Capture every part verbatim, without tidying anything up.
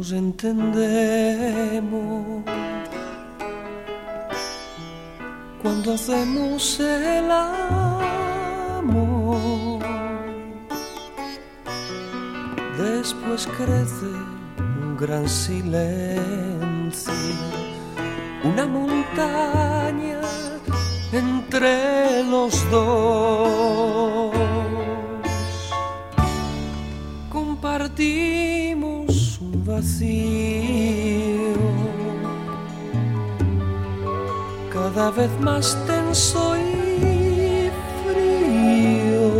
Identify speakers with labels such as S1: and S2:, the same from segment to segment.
S1: nos entendemos cuando hacemos el amor. Después crece un gran silencio, una montaña entre los dos. Compartimos un vacío cada vez más tenso y frío.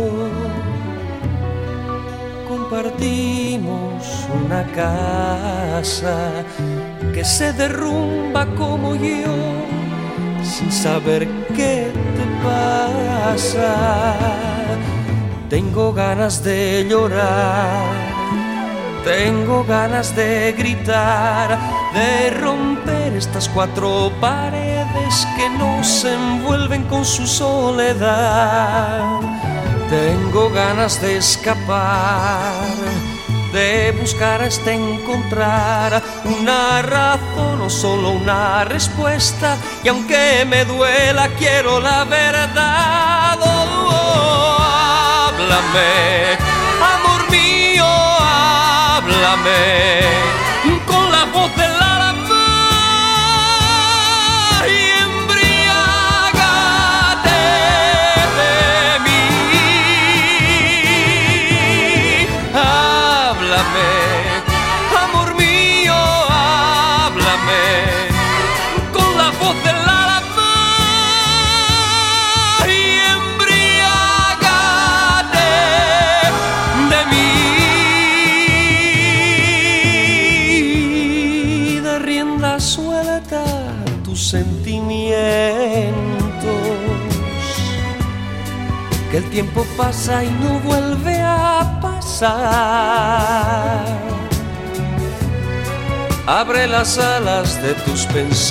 S1: Compartimos una casa que se derrumba como yo, sin saber qué te pasa. Tengo ganas de llorar, tengo ganas de gritar, de romper estas cuatro paredes que nos envuelven con su soledad. Tengo ganas de escapar, de buscar hasta encontrar una razón o solo una respuesta. Y aunque me duela, quiero la verdad. Oh, oh, háblame, amor mío, háblame con la voz del alma y embriágate de mí. Háblame, amor mío, háblame con la voz del alma y embriágate de mí. Da rienda suelta a tus sentimientos, que el tiempo pasa y no vuelve a pasar. Abre las alas de tus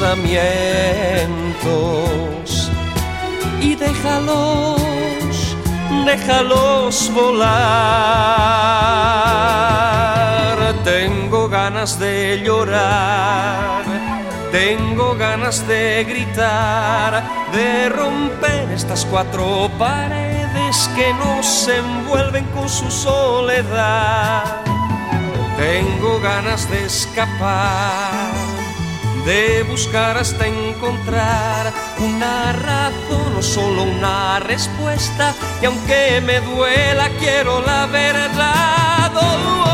S1: pensamientos y déjalos, déjalos volar. Tengo ganas de llorar, tengo ganas de gritar, de romper estas cuatro paredes que nos envuelven con su soledad. Tengo ganas de escapar, de buscar hasta encontrar una razón o solo una respuesta. Y aunque me duela, quiero la verdad. Oh,